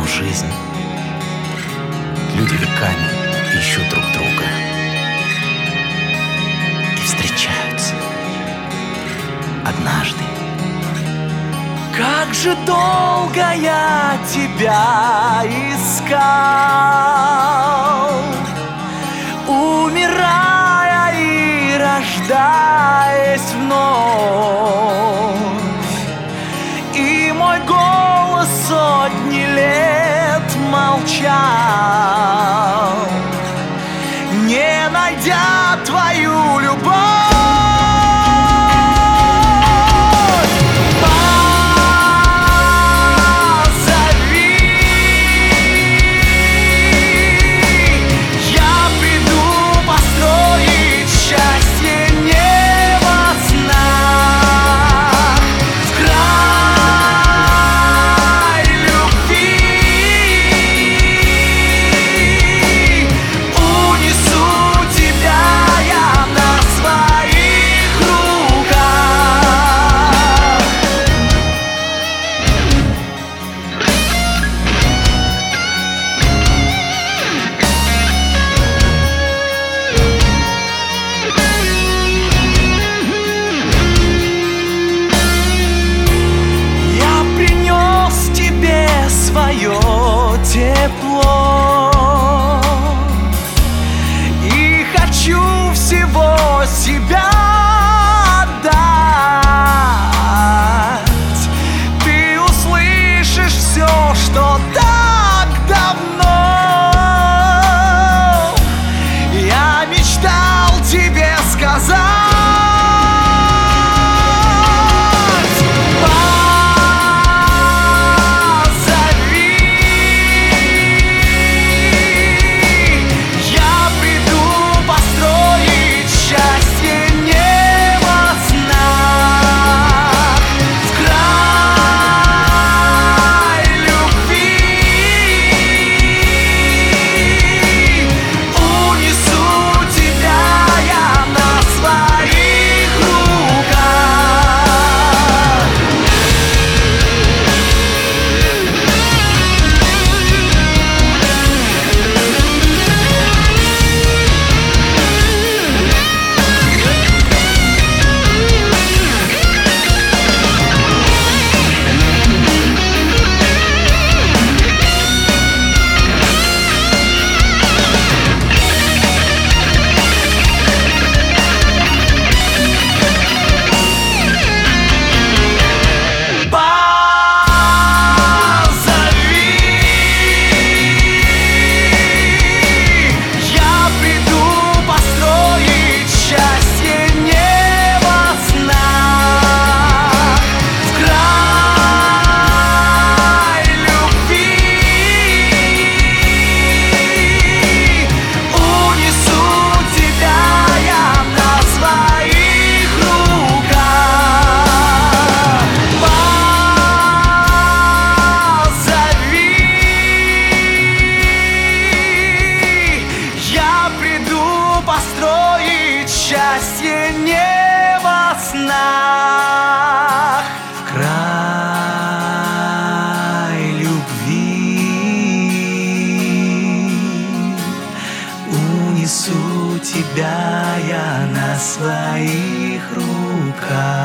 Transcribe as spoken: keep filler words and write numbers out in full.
в жизнь. Люди веками ищут друг друга и встречаются однажды. Как же долго я тебя искал, умирая и рождаясь вновь, и мой голос сотни лет молчал, не найдя твою любовь. Тепло, и хочу всего себя отдать. Ты услышишь все, что так давно я мечтал тебе сказать. Построить счастье не во снах, в край любви. Унесу тебя я на своих руках.